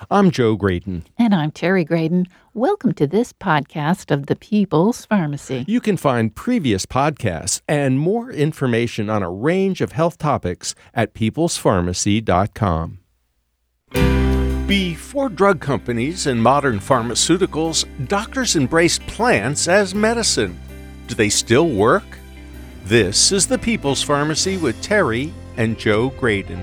I'm Joe Graydon. And I'm Terry Graydon. Welcome to this podcast of the People's Pharmacy. You can find previous podcasts and more information on a range of health topics at peoplespharmacy.com. Before drug companies and modern pharmaceuticals, doctors embraced plants as medicine. Do they still work? This is the People's Pharmacy with Terry and Joe Graydon.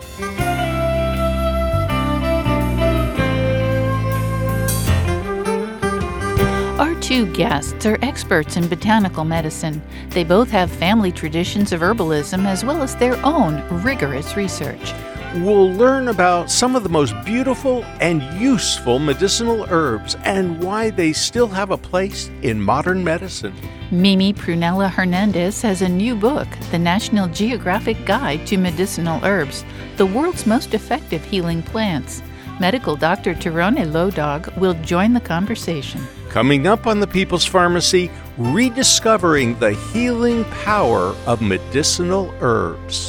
Our two guests are experts in botanical medicine. They both have family traditions of herbalism as well as their own rigorous research. We'll learn about some of the most beautiful and useful medicinal herbs and why they still have a place in modern medicine. Mimi Prunella Hernandez has a new book, The National Geographic Guide to Medicinal Herbs, the world's most effective healing plants. Medical Dr. Tyrone Lodog will join the conversation. Coming up on the People's Pharmacy, rediscovering the healing power of medicinal herbs.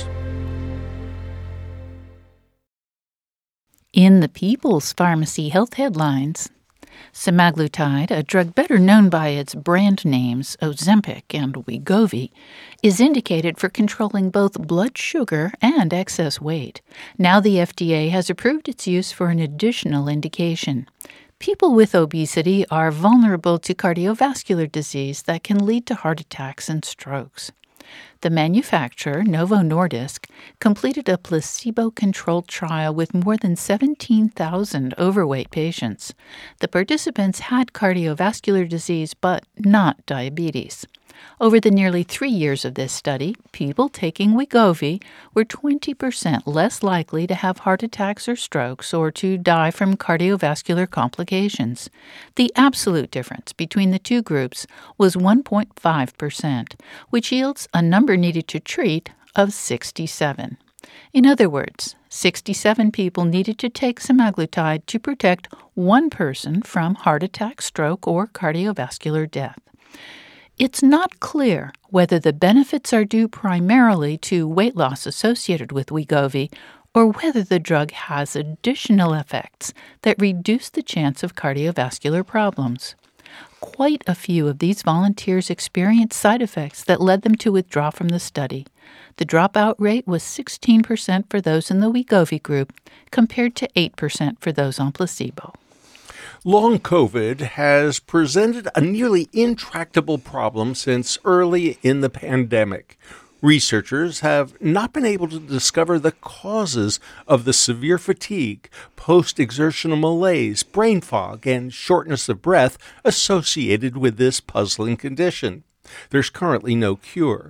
In the People's Pharmacy health headlines, semaglutide, a drug better known by its brand names Ozempic and Wegovy, is indicated for controlling both blood sugar and excess weight. Now the FDA has approved its use for an additional indication. People with obesity are vulnerable to cardiovascular disease that can lead to heart attacks and strokes. The manufacturer, Novo Nordisk, completed a placebo-controlled trial with more than 17,000 overweight patients. The participants had cardiovascular disease but not diabetes. Over the nearly 3 years of this study, people taking Wegovy were 20% less likely to have heart attacks or strokes or to die from cardiovascular complications. The absolute difference between the two groups was 1.5%, which yields a number needed to treat of 67. In other words, 67 people needed to take semaglutide to protect one person from heart attack, stroke, or cardiovascular death. It's not clear whether the benefits are due primarily to weight loss associated with Wegovy or whether the drug has additional effects that reduce the chance of cardiovascular problems. Quite a few of these volunteers experienced side effects that led them to withdraw from the study. The dropout rate was 16% for those in the Wegovy group compared to 8% for those on placebo. Long COVID has presented a nearly intractable problem since early in the pandemic. Researchers have not been able to discover the causes of the severe fatigue, post-exertional malaise, brain fog, and shortness of breath associated with this puzzling condition. There's currently no cure.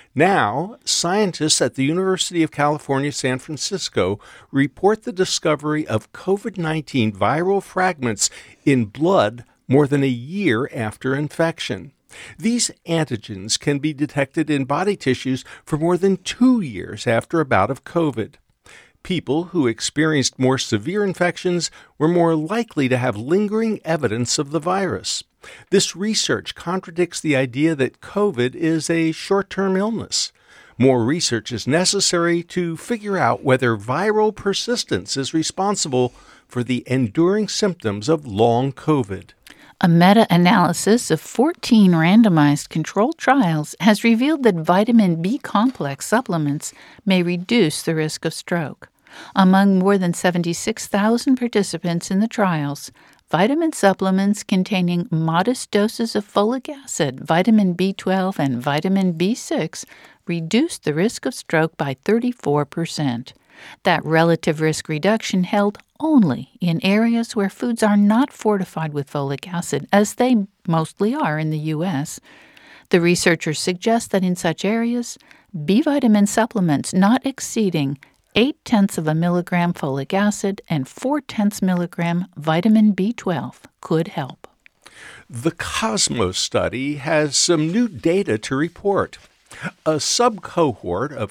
Now, scientists at the University of California, San Francisco report the discovery of COVID-19 viral fragments in blood more than a year after infection. These antigens can be detected in body tissues for more than 2 years after a bout of COVID. People who experienced more severe infections were more likely to have lingering evidence of the virus. This research contradicts the idea that COVID is a short-term illness. More research is necessary to figure out whether viral persistence is responsible for the enduring symptoms of long COVID. A meta-analysis of 14 randomized controlled trials has revealed that vitamin B complex supplements may reduce the risk of stroke. Among more than 76,000 participants in the trials, vitamin supplements containing modest doses of folic acid, vitamin B12, and vitamin B6 reduced the risk of stroke by 34%. That relative risk reduction held only in areas where foods are not fortified with folic acid, as they mostly are in the U.S. The researchers suggest that in such areas, B vitamin supplements not exceeding 0.8 milligram folic acid and 0.4 milligram vitamin B12 could help. The Cosmos study has some new data to report. A subcohort of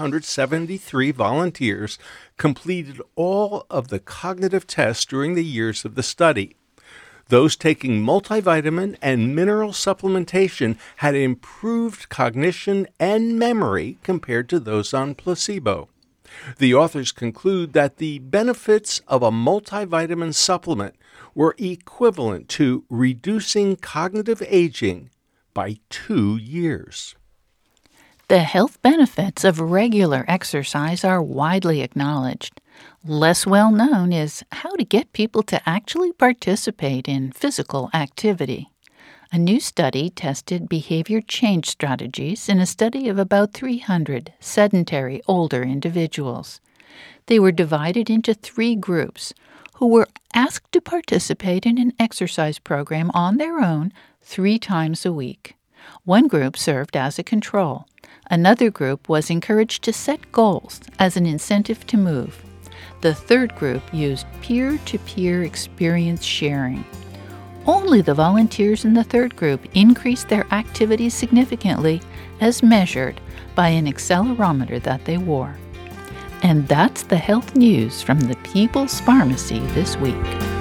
573 volunteers completed all of the cognitive tests during the years of the study. Those taking multivitamin and mineral supplementation had improved cognition and memory compared to those on placebo. The authors conclude that the benefits of a multivitamin supplement were equivalent to reducing cognitive aging by 2 years. The health benefits of regular exercise are widely acknowledged. Less well known is how to get people to actually participate in physical activity. A new study tested behavior change strategies in a study of about 300 sedentary older individuals. They were divided into 3 groups who were asked to participate in an exercise program on their own 3 times a week. One group served as a control. Another group was encouraged to set goals as an incentive to move. The third group used peer-to-peer experience sharing. Only the volunteers in the third group increased their activity significantly, as measured by an accelerometer that they wore. And that's the health news from the People's Pharmacy this week.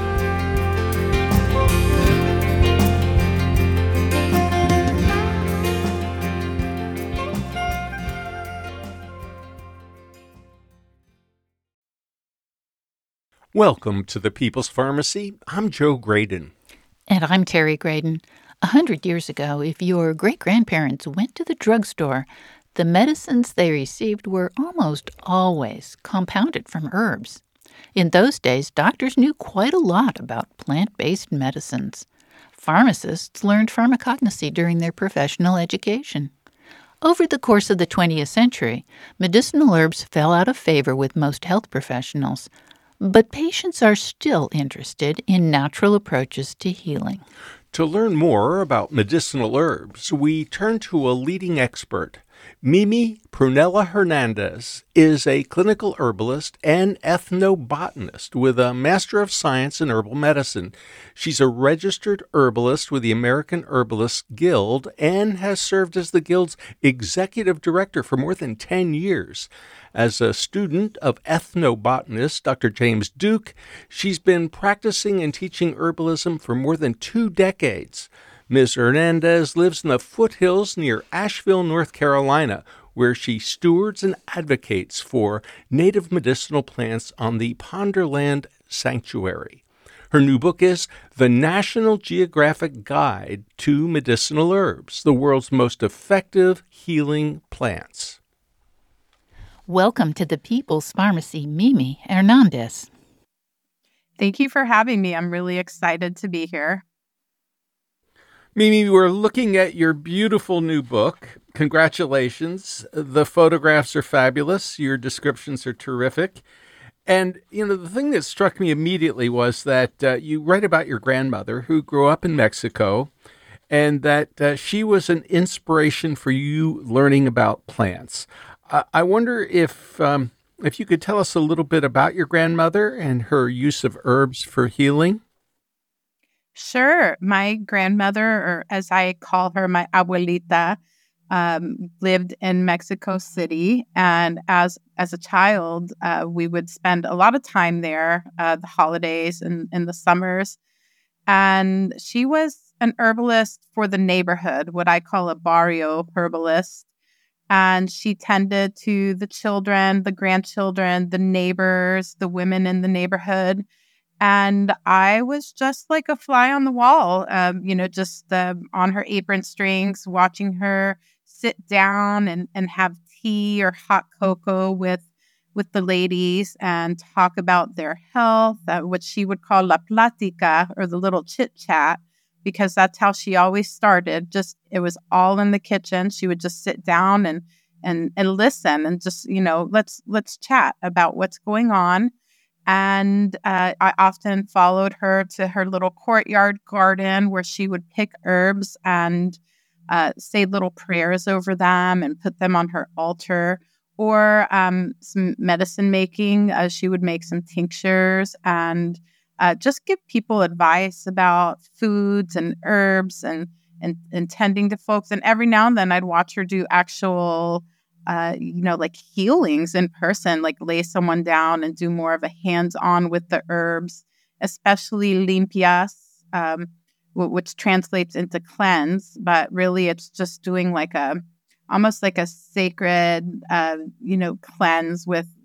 Welcome to the People's Pharmacy. I'm Joe Graydon. And I'm Terry Graydon. 100 years ago, if your great-grandparents went to the drugstore, the medicines they received were almost always compounded from herbs. In those days, doctors knew quite a lot about plant-based medicines. Pharmacists learned pharmacognosy during their professional education. Over the course of the 20th century, medicinal herbs fell out of favor with most health professionals, but patients are still interested in natural approaches to healing. To learn more about medicinal herbs, we turn to a leading expert. Mimi Prunella Hernandez is a clinical herbalist and ethnobotanist with a Master of Science in Herbal Medicine. She's a registered herbalist with the American Herbalists Guild and has served as the Guild's executive director for more than 10 years. As a student of ethnobotanist Dr. James Duke, she's been practicing and teaching herbalism for more than 2 decades. Ms. Hernandez lives in the foothills near Asheville, North Carolina, where she stewards and advocates for native medicinal plants on the Ponderland Sanctuary. Her new book is The National Geographic Guide to Medicinal Herbs, the world's most effective healing plants. Welcome to the People's Pharmacy, Mimi Hernandez. Thank you for having me. I'm really excited to be here. Mimi, we're looking at your beautiful new book. Congratulations. The photographs are fabulous. Your descriptions are terrific. And, the thing that struck me immediately was that you write about your grandmother who grew up in Mexico and that she was an inspiration for you learning about plants. I wonder if you could tell us a little bit about your grandmother and her use of herbs for healing. Sure. My grandmother, or as I call her, my abuelita, lived in Mexico City. And as a child, we would spend a lot of time there, the holidays and in the summers. And she was an herbalist for the neighborhood, what I call a barrio herbalist. And she tended to the children, the grandchildren, the neighbors, the women in the neighborhood. And I was just like a fly on the wall, just on her apron strings, watching her sit down and have tea or hot cocoa with the ladies and talk about their health, what she would call la plática, or the little chit chat, because that's how she always started. Just, it was all in the kitchen. She would just sit down and listen and just, let's chat about what's going on. And I often followed her to her little courtyard garden where she would pick herbs and say little prayers over them and put them on her altar. Or some medicine making. She would make some tinctures and just give people advice about foods and herbs and tending to folks. And every now and then I'd watch her do actual like healings in person, like lay someone down and do more of a hands-on with the herbs, especially limpias, which translates into cleanse, but really it's just doing like almost like a sacred, cleanse with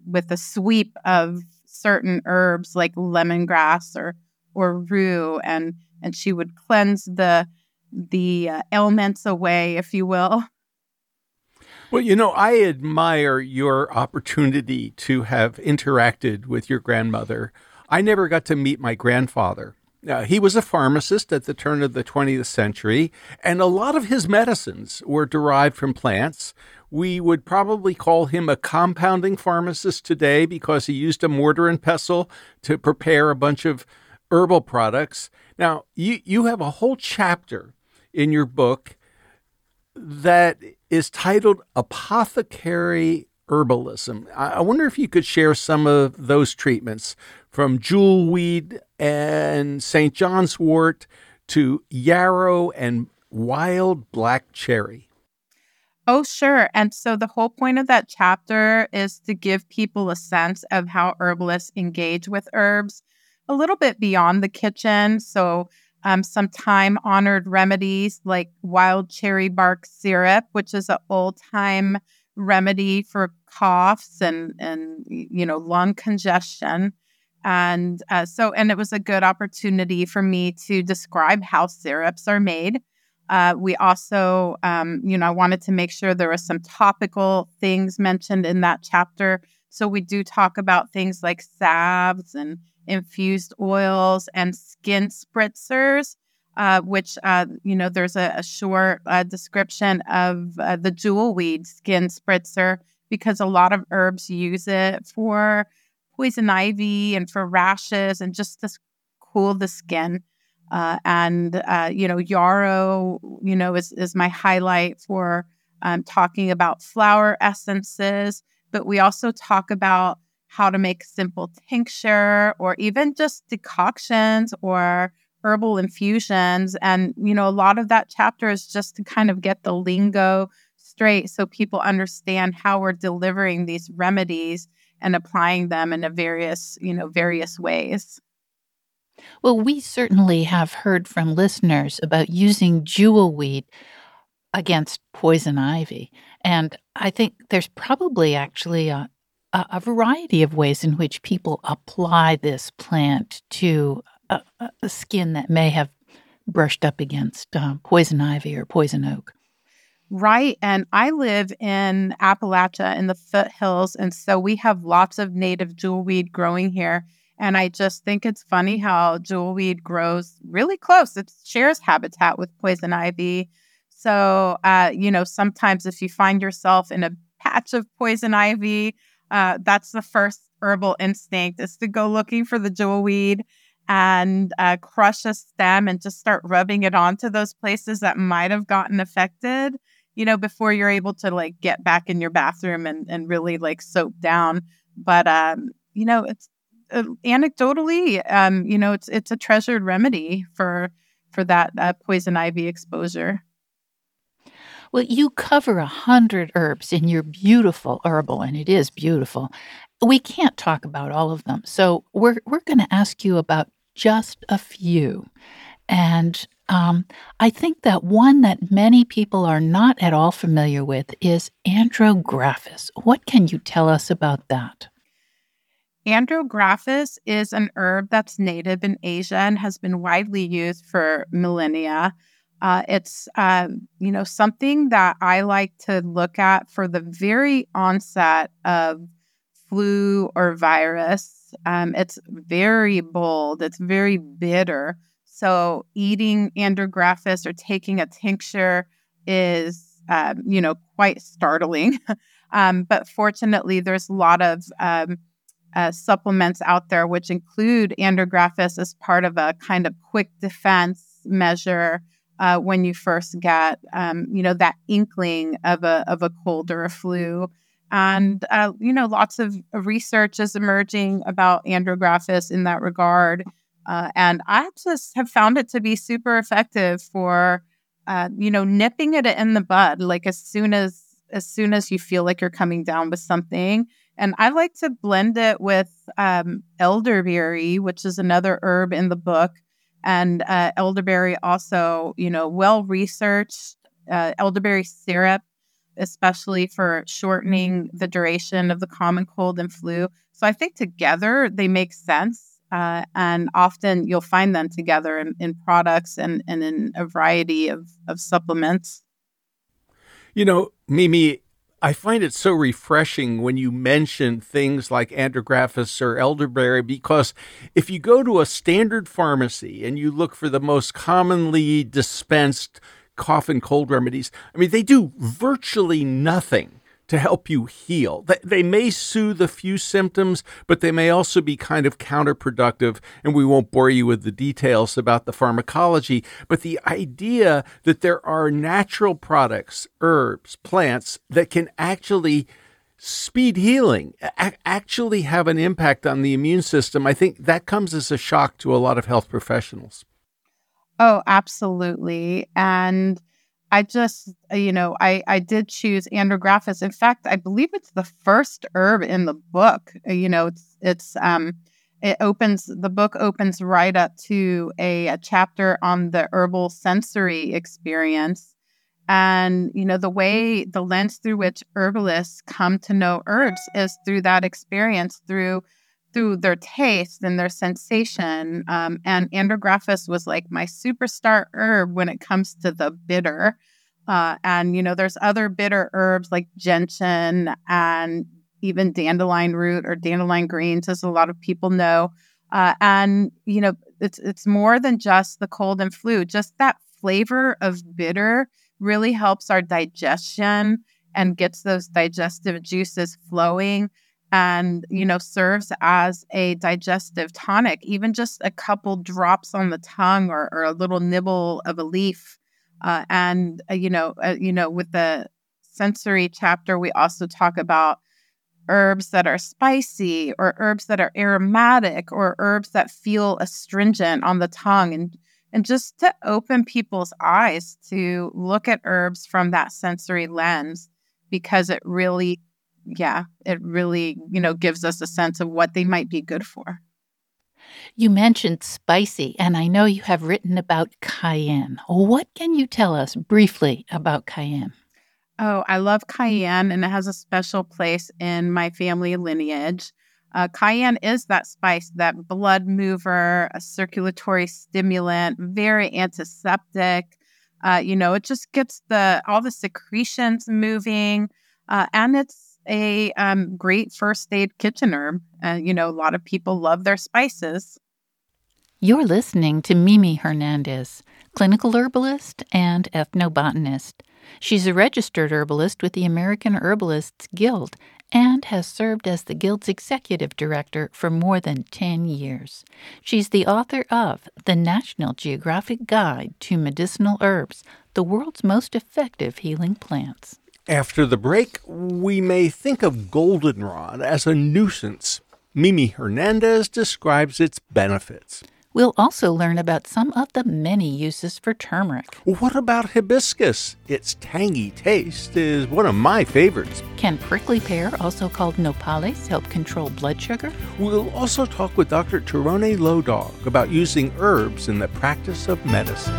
with a sweep of certain herbs like lemongrass or rue, and she would cleanse the ailments away, if you will. Well, you know, I admire your opportunity to have interacted with your grandmother. I never got to meet my grandfather. He was a pharmacist at the turn of the 20th century, and a lot of his medicines were derived from plants. We would probably call him a compounding pharmacist today because he used a mortar and pestle to prepare a bunch of herbal products. Now, you have a whole chapter in your book that is titled Apothecary Herbalism. I wonder if you could share some of those treatments, from jewelweed and St. John's wort to yarrow and wild black cherry. Oh, sure. And so the whole point of that chapter is to give people a sense of how herbalists engage with herbs a little bit beyond the kitchen. So some time-honored remedies like wild cherry bark syrup, which is an old-time remedy for coughs and lung congestion. And it was a good opportunity for me to describe how syrups are made. We also, I wanted to make sure there were some topical things mentioned in that chapter. So we do talk about things like salves and infused oils and skin spritzers, which, there's a short description of the jewelweed skin spritzer, because a lot of herbs use it for poison ivy and for rashes and just to cool the skin. Yarrow, is my highlight for talking about flower essences. But we also talk about how to make simple tincture or even just decoctions or herbal infusions. And, a lot of that chapter is just to kind of get the lingo straight so people understand how we're delivering these remedies and applying them in various ways. Well, we certainly have heard from listeners about using jewelweed against poison ivy. And I think there's probably actually a variety of ways in which people apply this plant to a skin that may have brushed up against poison ivy or poison oak. Right. And I live in Appalachia in the foothills. And so we have lots of native jewelweed growing here. And I just think it's funny how jewelweed grows really close. It shares habitat with poison ivy. So, sometimes if you find yourself in a patch of poison ivy, that's the first herbal instinct, is to go looking for the jewelweed and crush a stem and just start rubbing it onto those places that might have gotten affected, before you're able to get back in your bathroom and really soak down. But, it's anecdotally, it's a treasured remedy for that poison ivy exposure. Well, you cover 100 herbs in your beautiful herbal, and it is beautiful. We can't talk about all of them, so we're going to ask you about just a few. And I think that one that many people are not at all familiar with is Andrographis. What can you tell us about that? Andrographis is an herb that's native in Asia and has been widely used for millennia. It's something that I like to look at for the very onset of flu or virus. It's very bold. It's very bitter. So eating Andrographis or taking a tincture is, quite startling. But fortunately, there's a lot of supplements out there which include Andrographis as part of a kind of quick defense measure when you first get, that inkling of a cold or a flu. And, lots of research is emerging about Andrographis in that regard. And I just have found it to be super effective for, nipping it in the bud, as soon as you feel like you're coming down with something. And I like to blend it with elderberry, which is another herb in the book. And elderberry also, well-researched. Elderberry syrup especially for shortening the duration of the common cold and flu. So I think together they make sense. And often you'll find them together in products and in a variety of supplements. Mimi, I find it so refreshing when you mention things like andrographis or elderberry, because if you go to a standard pharmacy and you look for the most commonly dispensed cough and cold remedies, they do virtually nothing to help you heal. They may soothe a few symptoms, but they may also be kind of counterproductive, and we won't bore you with the details about the pharmacology. But the idea that there are natural products, herbs, plants that can actually speed healing, actually have an impact on the immune system, I think that comes as a shock to a lot of health professionals. Oh, absolutely. And I just, I did choose andrographis. In fact, I believe it's the first herb in the book. The book opens right up to a chapter on the herbal sensory experience. And, the lens through which herbalists come to know herbs is through that experience, through their taste and their sensation. And andrographis was like my superstar herb when it comes to the bitter. There's other bitter herbs like gentian and even dandelion root or dandelion greens, as a lot of people know. It's more than just the cold and flu. Just that flavor of bitter really helps our digestion and gets those digestive juices flowing. And, serves as a digestive tonic, even just a couple drops on the tongue or a little nibble of a leaf. With the sensory chapter, we also talk about herbs that are spicy or herbs that are aromatic or herbs that feel astringent on the tongue. And just to open people's eyes to look at herbs from that sensory lens, because it really gives us a sense of what they might be good for. You mentioned spicy, and I know you have written about cayenne. What can you tell us briefly about cayenne? Oh, I love cayenne, and it has a special place in my family lineage. Cayenne is that spice, that blood mover, a circulatory stimulant, very antiseptic. It just gets all the secretions moving, and it's a great first aid kitchen herb. A lot of people love their spices. You're listening to Mimi Hernandez, clinical herbalist and ethnobotanist. She's a registered herbalist with the American Herbalists Guild and has served as the Guild's executive director for more than 10 years. She's the author of The National Geographic Guide to Medicinal Herbs, the world's most effective healing plants. After the break, we may think of goldenrod as a nuisance. Mimi Hernandez describes its benefits. We'll also learn about some of the many uses for turmeric. What about hibiscus? Its tangy taste is one of my favorites. Can prickly pear, also called nopales, help control blood sugar? We'll also talk with Dr. Tirone Lodog about using herbs in the practice of medicine.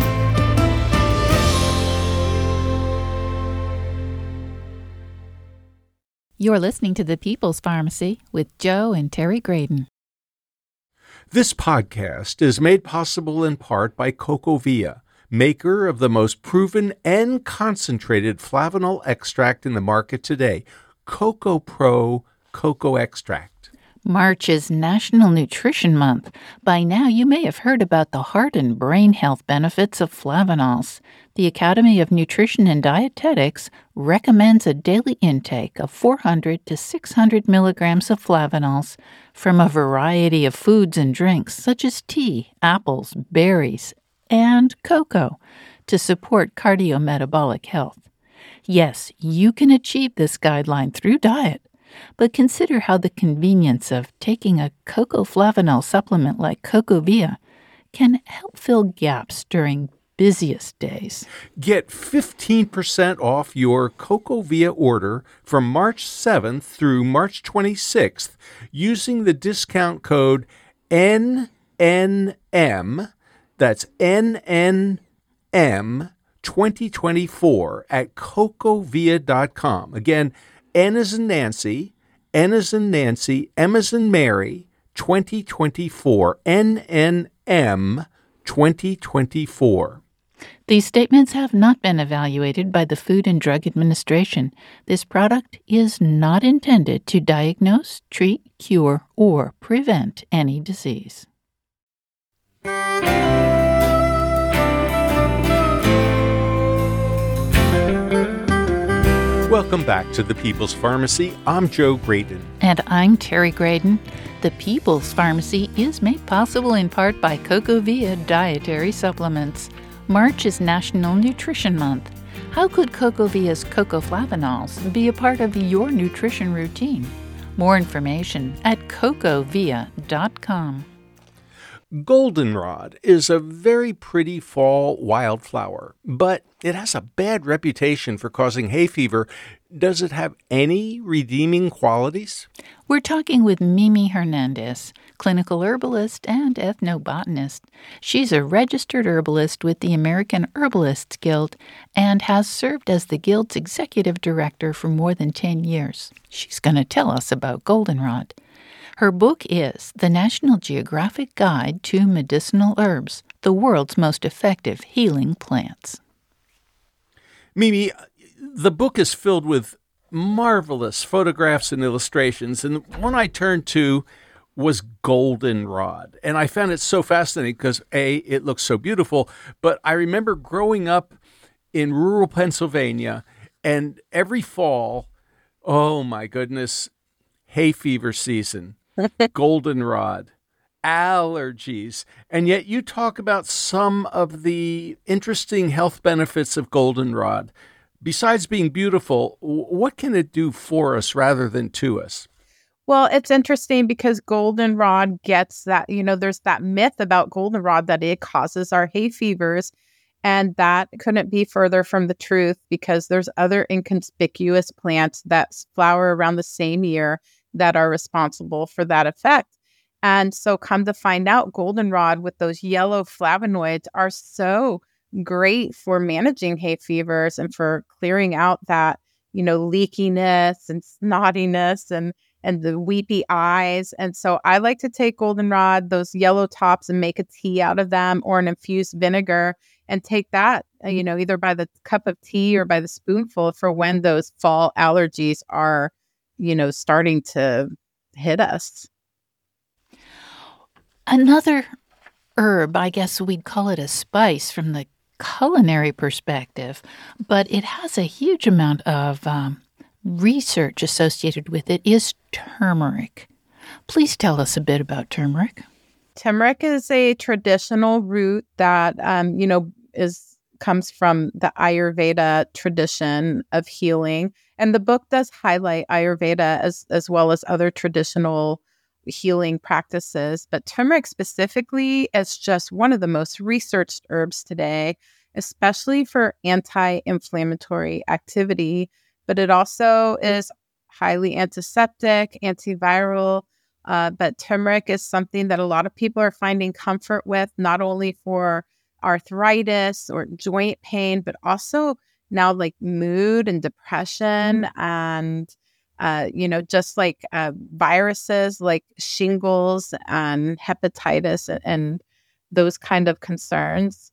You're listening to The People's Pharmacy with Joe and Terry Graydon. This podcast is made possible in part by CocoVia, maker of the most proven and concentrated flavanol extract in the market today, Coco Pro Cocoa Extract. March is National Nutrition Month. By now, you may have heard about the heart and brain health benefits of flavanols. The Academy of Nutrition and Dietetics recommends a daily intake of 400 to 600 milligrams of flavanols from a variety of foods and drinks such as tea, apples, berries, and cocoa to support cardiometabolic health. Yes, you can achieve this guideline through diet, but consider how the convenience of taking a cocoa flavanol supplement like CocoVia can help fill gaps during busiest days. Get 15% off your CocoVia order from March 7th through March 26th using the discount code NNM, that's NNM 2024 at cocovia.com. Again, N as in Nancy, N as in Nancy, M as in Mary, 2024, NNM 2024. These statements have not been evaluated by the Food and Drug Administration. This product is not intended to diagnose, treat, cure, or prevent any disease. Welcome back to The People's Pharmacy. I'm Joe Graydon. And I'm Terry Graydon. The People's Pharmacy is made possible in part by CocoVia Dietary Supplements. March is National Nutrition Month. How could CocoVia's cocoflavanols be a part of your nutrition routine? More information at cocovia.com. Goldenrod is a very pretty fall wildflower, but it has a bad reputation for causing hay fever. Does it have any redeeming qualities? We're talking with Mimi Hernandez, clinical herbalist and ethnobotanist. She's a registered herbalist with the American Herbalists Guild and has served as the Guild's executive director for more than 10 years. She's going to tell us about goldenrod. Her book is The National Geographic Guide to Medicinal Herbs, the world's most effective healing plants. Mimi, the book is filled with marvelous photographs and illustrations, and the one I turned to was goldenrod. And I found it so fascinating because, A, it looks so beautiful, but I remember growing up in rural Pennsylvania, and every fall, oh my goodness, hay fever season. Goldenrod, allergies, and yet you talk about some of the interesting health benefits of goldenrod. Besides being beautiful, what can it do for us rather than to us? Well, it's interesting because goldenrod gets that, there's that myth about goldenrod that it causes our hay fevers, and that couldn't be further from the truth because there's other inconspicuous plants that flower around the same year that are responsible for that effect. And so come to find out, goldenrod with those yellow flavonoids are so great for managing hay fevers and for clearing out that, leakiness and snottiness and the weepy eyes. And so I like to take goldenrod, those yellow tops, and make a tea out of them or an infused vinegar and take that, either by the cup of tea or by the spoonful for when those fall allergies are starting to hit us. Another herb, I guess we'd call it a spice from the culinary perspective, but it has a huge amount of research associated with it, is turmeric. Please tell us a bit about turmeric. Turmeric is a traditional root that, comes from the Ayurveda tradition of healing. And the book does highlight Ayurveda as well as other traditional healing practices. But turmeric specifically is just one of the most researched herbs today, especially for anti-inflammatory activity. But it also is highly antiseptic, antiviral. But turmeric is something that a lot of people are finding comfort with, not only for arthritis or joint pain, but also now like mood and depression and, just like viruses like shingles and hepatitis and those kind of concerns.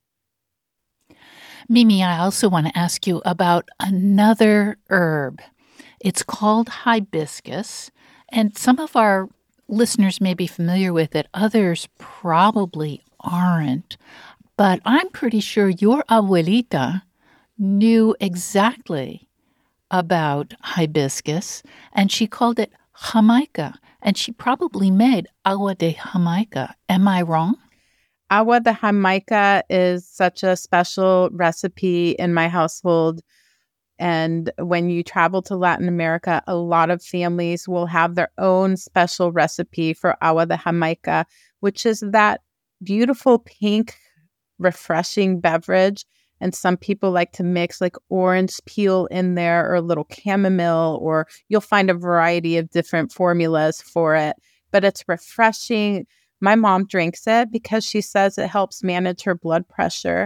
Mimi, I also want to ask you about another herb. It's called hibiscus, and some of our listeners may be familiar with it. Others probably aren't. But I'm pretty sure your abuelita knew exactly about hibiscus, and she called it Jamaica, and she probably made agua de Jamaica. Am I wrong? Agua de Jamaica is such a special recipe in my household. And when you travel to Latin America, a lot of families will have their own special recipe for agua de Jamaica, which is that beautiful pink refreshing beverage. And some people like to mix like orange peel in there or a little chamomile, or you'll find a variety of different formulas for it. But it's refreshing. My mom drinks it because she says it helps manage her blood pressure.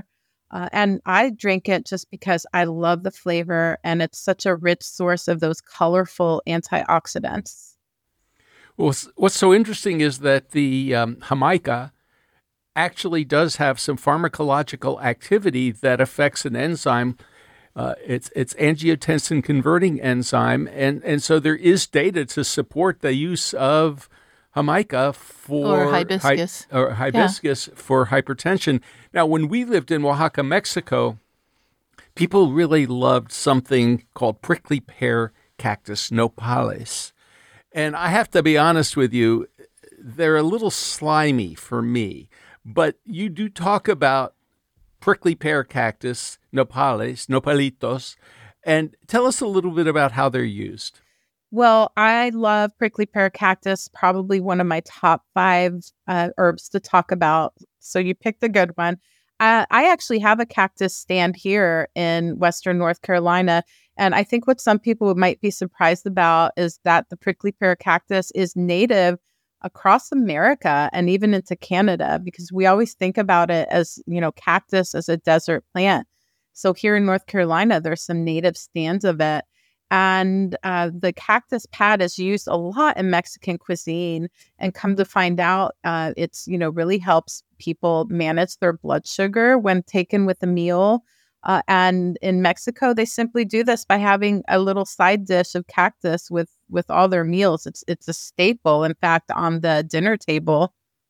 And I drink it just because I love the flavor and it's such a rich source of those colorful antioxidants. Well, what's so interesting is that the Jamaica actually does have some pharmacological activity that affects an enzyme. It's angiotensin converting enzyme, and so there is data to support the use of Jamaica or hibiscus. Hibiscus for hypertension. Now, when we lived in Oaxaca, Mexico, people really loved something called prickly pear cactus, nopales. And I have to be honest with you, they're a little slimy for me. But you do talk about prickly pear cactus, nopales, nopalitos, and tell us a little bit about how they're used. Well, I love prickly pear cactus, probably one of my top 5 herbs to talk about. So you picked a good one. I actually have a cactus stand here in Western North Carolina. And I think what some people might be surprised about is that the prickly pear cactus is native across America and even into Canada, because we always think about it as, cactus as a desert plant. So here in North Carolina, there's some native stands of it. And the cactus pad is used a lot in Mexican cuisine. And come to find out, it's, really helps people manage their blood sugar when taken with a meal. And in Mexico, they simply do this by having a little side dish of cactus with all their meals. It's a staple, in fact, on the dinner table.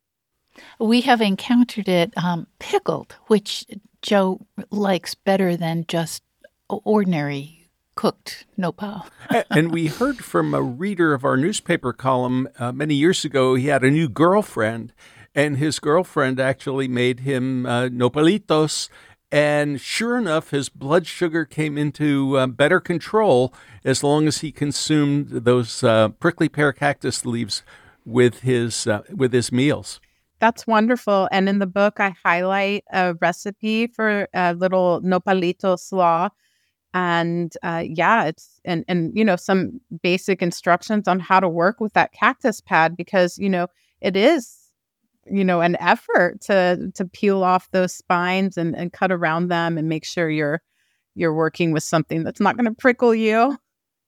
We have encountered it pickled, which Joe likes better than just ordinary cooked nopal. And we heard from a reader of our newspaper column many years ago. He had a new girlfriend, and his girlfriend actually made him nopalitos. And sure enough, his blood sugar came into better control as long as he consumed those prickly pear cactus leaves with his meals. That's wonderful. And in the book, I highlight a recipe for a little nopalito slaw. And it's some basic instructions on how to work with that cactus pad, because, it is, an effort to peel off those spines and cut around them and make sure you're working with something that's not going to prickle you.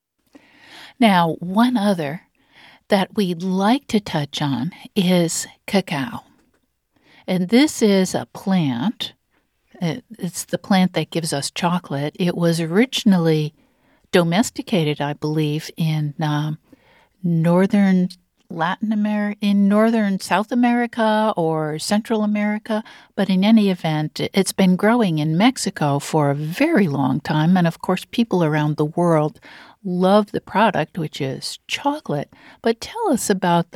Now, one other that we'd like to touch on is cacao. And this is a plant. It's the plant that gives us chocolate. It was originally domesticated, I believe, in northern South America or Central America. But in any event, it's been growing in Mexico for a very long time. And of course, people around the world love the product, which is chocolate. But tell us about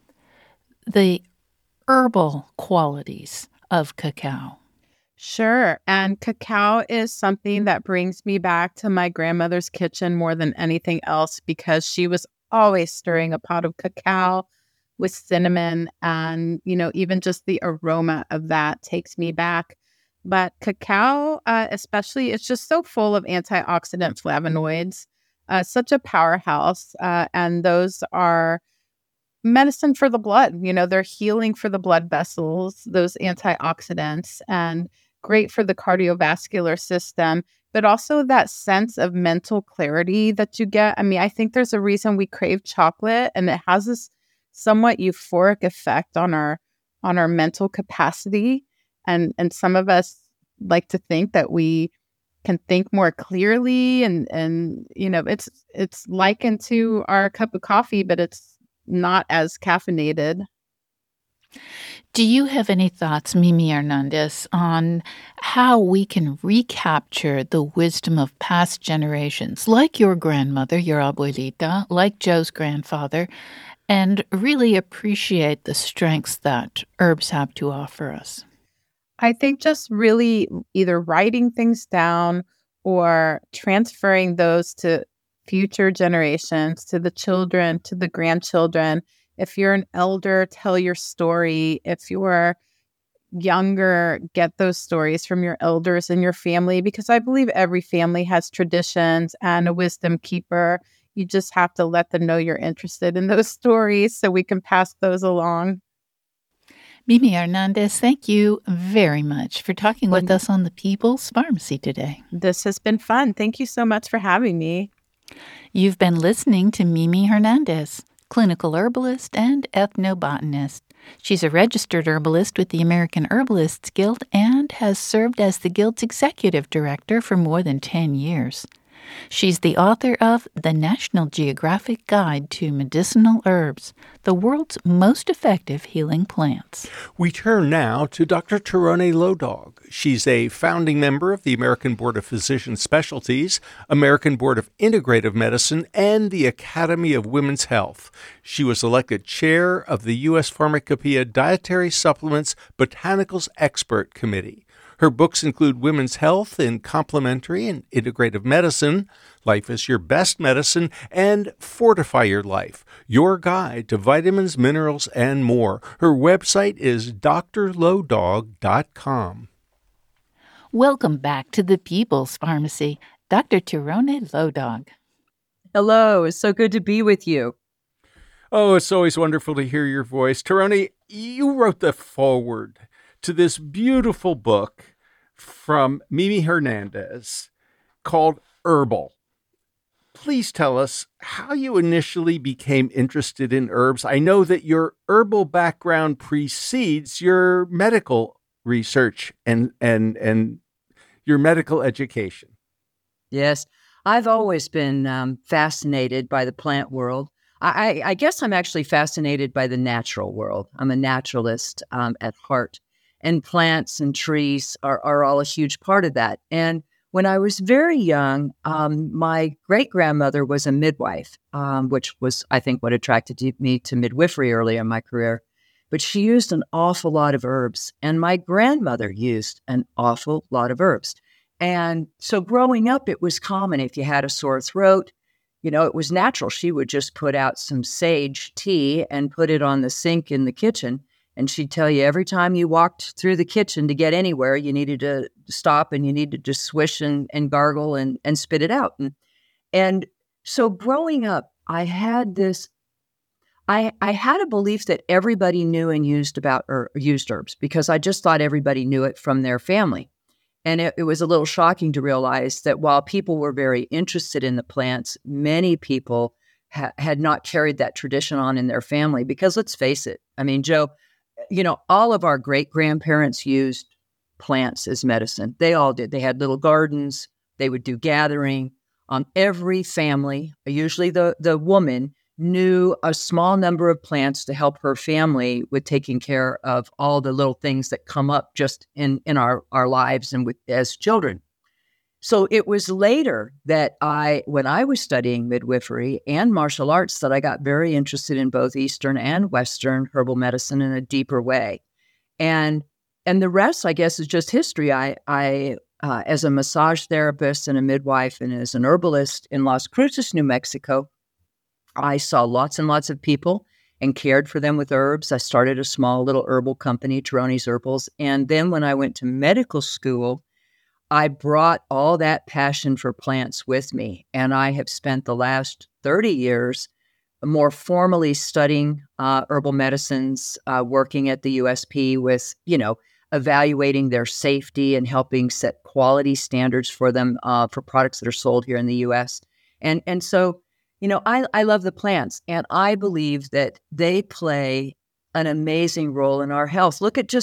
the herbal qualities of cacao. Sure. And cacao is something that brings me back to my grandmother's kitchen more than anything else, because she was always stirring a pot of cacao with cinnamon, and, even just the aroma of that takes me back. But cacao, especially, it's just so full of antioxidant flavonoids, such a powerhouse. And those are medicine for the blood. They're healing for the blood vessels, those antioxidants, and great for the cardiovascular system, but also that sense of mental clarity that you get. I mean, I think there's a reason we crave chocolate, and it has this somewhat euphoric effect on our mental capacity. And some of us like to think that we can think more clearly, and it's likened to our cup of coffee, but it's not as caffeinated. Do you have any thoughts, Mimi Hernandez, on how we can recapture the wisdom of past generations, like your grandmother, your abuelita, like Joe's grandfather, and really appreciate the strengths that herbs have to offer us? I think just really either writing things down or transferring those to future generations, to the children, to the grandchildren. If you're an elder, tell your story. If you're younger, get those stories from your elders in your family, because I believe every family has traditions and a wisdom keeper. You just have to let them know you're interested in those stories so we can pass those along. Mimi Hernandez, thank you very much for talking with us on the People's Pharmacy today. This has been fun. Thank you so much for having me. You've been listening to Mimi Hernandez, clinical herbalist and ethnobotanist. She's a registered herbalist with the American Herbalists Guild and has served as the Guild's executive director for more than 10 years. She's the author of The National Geographic Guide to Medicinal Herbs, the world's most effective healing plants. We turn now to Dr. Tarone Lodog. She's a founding member of the American Board of Physician Specialties, American Board of Integrative Medicine, and the Academy of Women's Health. She was elected chair of the U.S. Pharmacopoeia Dietary Supplements Botanicals Expert Committee. Her books include Women's Health in Complementary and Integrative Medicine, Life is Your Best Medicine, and Fortify Your Life, Your Guide to Vitamins, Minerals, and More. Her website is drlodog.com. Welcome back to the People's Pharmacy, Dr. Tarone Lodog. Hello, it's so good to be with you. Oh, it's always wonderful to hear your voice. Tarone, you wrote the foreword to this beautiful book from Mimi Hernandez called Herbal. Please tell us how you initially became interested in herbs. I know that your herbal background precedes your medical research and your medical education. Yes, I've always been fascinated by the plant world. I guess I'm actually fascinated by the natural world. I'm a naturalist at heart. And plants and trees are all a huge part of that. And when I was very young, my great-grandmother was a midwife, which was, I think, what attracted me to midwifery early in my career. But she used an awful lot of herbs, and my grandmother used an awful lot of herbs. And so growing up, it was common if you had a sore throat, it was natural. She would just put out some sage tea and put it on the sink in the kitchen. And she'd tell you every time you walked through the kitchen to get anywhere, you needed to stop and you needed to swish and gargle and spit it out. And so growing up, I had this, I had a belief that everybody knew and used herbs because I just thought everybody knew it from their family. And it was a little shocking to realize that while people were very interested in the plants, many people had not carried that tradition on in their family because let's face it, I mean, Joe, all of our great-grandparents used plants as medicine. They all did. They had little gardens. They would do gathering. Every family, usually the woman, knew a small number of plants to help her family with taking care of all the little things that come up just in our lives and as children. So it was later that when I was studying midwifery and martial arts, that I got very interested in both Eastern and Western herbal medicine in a deeper way. And the rest, I guess, is just history. I as a massage therapist and a midwife and as an herbalist in Las Cruces, New Mexico, I saw lots and lots of people and cared for them with herbs. I started a small little herbal company, Tarone's Herbals. And then when I went to medical school, I brought all that passion for plants with me, and I have spent the last 30 years more formally studying herbal medicines, working at the USP with, evaluating their safety and helping set quality standards for them for products that are sold here in the U.S. And so, I love the plants, and I believe that they play an amazing role in our health. Look at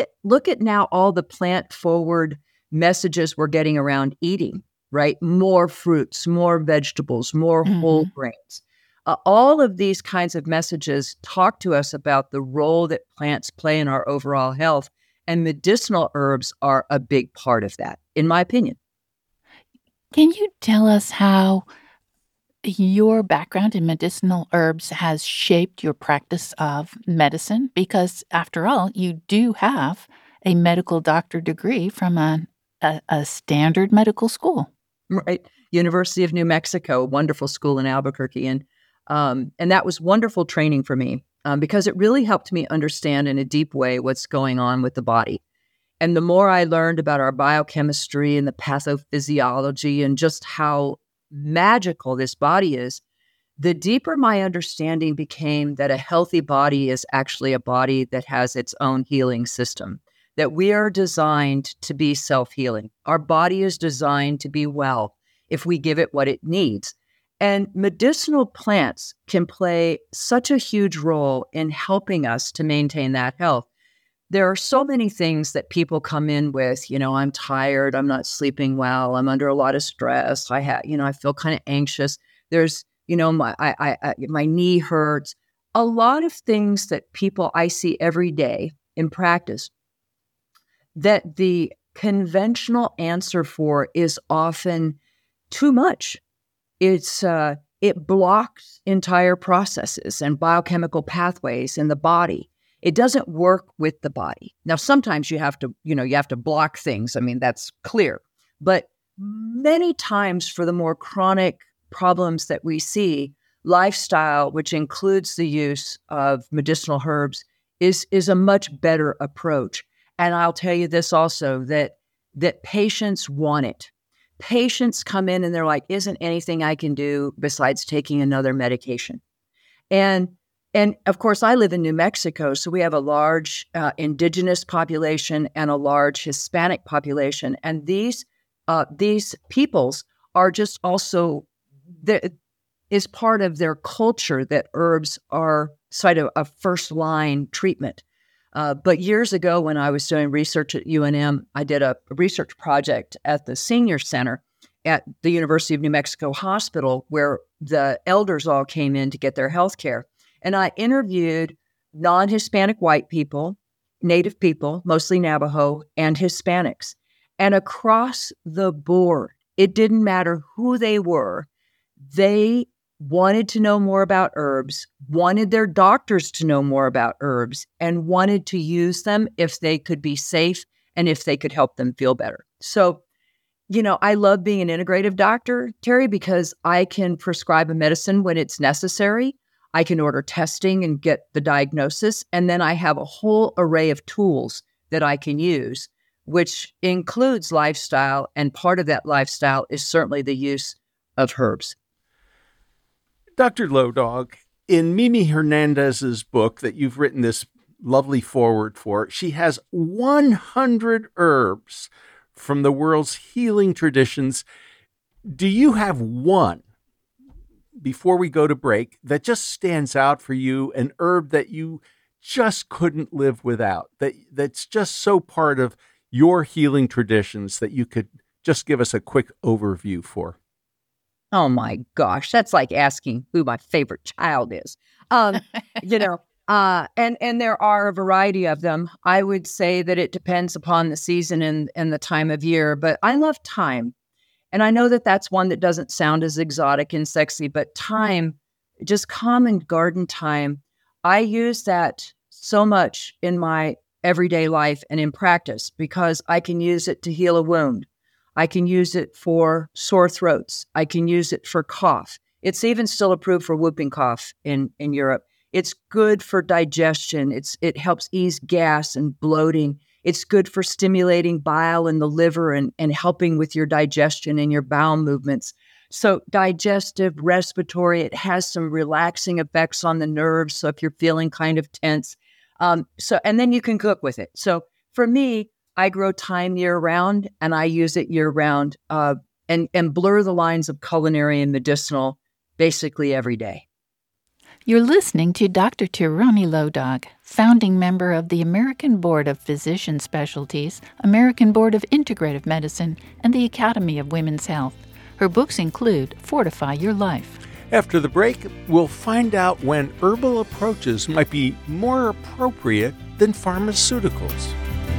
now all the plant forward messages we're getting around eating, right? More fruits, more vegetables, more whole grains. All of these kinds of messages talk to us about the role that plants play in our overall health, and medicinal herbs are a big part of that, in my opinion. Can you tell us how your background in medicinal herbs has shaped your practice of medicine? Because after all, you do have a medical doctor degree from a standard medical school. Right. University of New Mexico, wonderful school in Albuquerque. And that was wonderful training for me because it really helped me understand in a deep way what's going on with the body. And the more I learned about our biochemistry and the pathophysiology and just how magical this body is, the deeper my understanding became that a healthy body is actually a body that has its own healing system, that we are designed to be self-healing. Our body is designed to be well if we give it what it needs. And medicinal plants can play such a huge role in helping us to maintain that health. There are so many things that people come in with, I'm tired, I'm not sleeping well, I'm under a lot of stress, I feel kind of anxious. There's, my knee hurts. A lot of things that people I see every day in practice that the conventional answer for is often too much. It blocks entire processes and biochemical pathways in the body. It doesn't work with the body. Now, sometimes you have to block things. I mean, that's clear. But many times for the more chronic problems that we see, lifestyle, which includes the use of medicinal herbs, is a much better approach. And I'll tell you this also, that patients want it. Patients come in and they're like, isn't anything I can do besides taking another medication? And of course, I live in New Mexico, so we have a large indigenous population and a large Hispanic population. And these peoples are just also, is part of their culture that herbs are sort of a first-line treatment. But years ago, when I was doing research at UNM, I did a research project at the Senior Center at the University of New Mexico Hospital, where the elders all came in to get their health care. And I interviewed non-Hispanic white people, Native people, mostly Navajo, and Hispanics. And across the board, it didn't matter who they were, they wanted to know more about herbs, wanted their doctors to know more about herbs, and wanted to use them if they could be safe and if they could help them feel better. So, I love being an integrative doctor, Terry, because I can prescribe a medicine when it's necessary. I can order testing and get the diagnosis, and then I have a whole array of tools that I can use, which includes lifestyle, and part of that lifestyle is certainly the use of herbs. Dr. Lodog, in Mimi Hernandez's book that you've written this lovely foreword for, she has 100 herbs from the world's healing traditions. Do you have one, before we go to break, that just stands out for you, an herb that you just couldn't live without, that's just so part of your healing traditions that you could just give us a quick overview for? Oh my gosh, that's like asking who my favorite child is. And there are a variety of them. I would say that it depends upon the season and the time of year, but I love thyme. And I know that that's one that doesn't sound as exotic and sexy, but thyme, just common garden thyme, I use that so much in my everyday life and in practice because I can use it to heal a wound. I can use it for sore throats. I can use it for cough. It's even still approved for whooping cough in Europe. It's good for digestion. It helps ease gas and bloating. It's good for stimulating bile in the liver and helping with your digestion and your bowel movements. So digestive, respiratory, it has some relaxing effects on the nerves. So if you're feeling kind of tense, and then you can cook with it. So for me, I grow thyme year round and I use it year round and blur the lines of culinary and medicinal basically every day. You're listening to Dr. Tironi Lodog, founding member of the American Board of Physician Specialties, American Board of Integrative Medicine, and the Academy of Women's Health. Her books include Fortify Your Life. After the break, we'll find out when herbal approaches might be more appropriate than pharmaceuticals.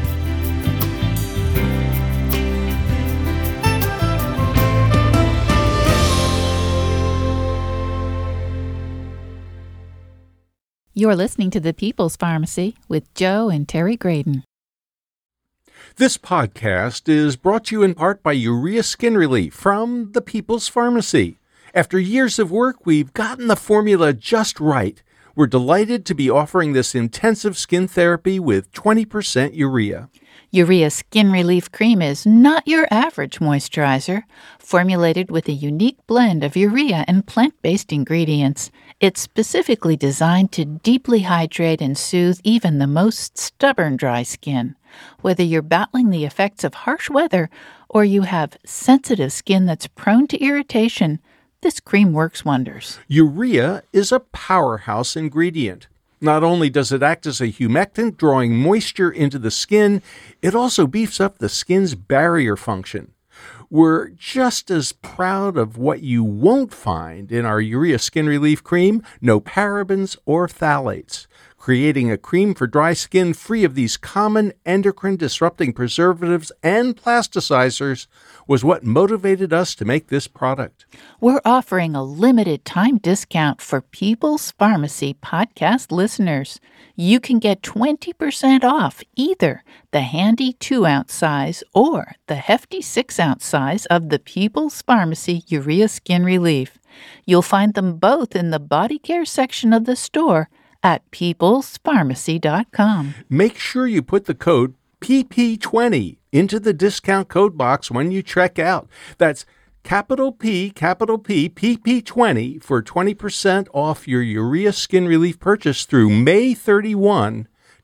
You're listening to The People's Pharmacy with Joe and Terry Graydon. This podcast is brought to you in part by Urea Skin Relief from The People's Pharmacy. After years of work, we've gotten the formula just right. We're delighted to be offering this intensive skin therapy with 20% urea. Urea Skin Relief Cream is not your average moisturizer. Formulated with a unique blend of urea and plant-based ingredients, it's specifically designed to deeply hydrate and soothe even the most stubborn dry skin. Whether you're battling the effects of harsh weather or you have sensitive skin that's prone to irritation, this cream works wonders. Urea is a powerhouse ingredient. Not only does it act as a humectant, drawing moisture into the skin, it also beefs up the skin's barrier function. We're just as proud of what you won't find in our Urea Skin Relief Cream: no parabens or phthalates. Creating a cream for dry skin free of these common endocrine-disrupting preservatives and plasticizers was what motivated us to make this product. We're offering a limited time discount for People's Pharmacy podcast listeners. You can get 20% off either the handy 2-ounce size or the hefty 6-ounce size of the People's Pharmacy Urea Skin Relief. You'll find them both in the body care section of the store at peoplespharmacy.com. Make sure you put the code PP20 into the discount code box when you check out. That's capital P, PP20 for 20% off your Urea Skin Relief purchase through May 31,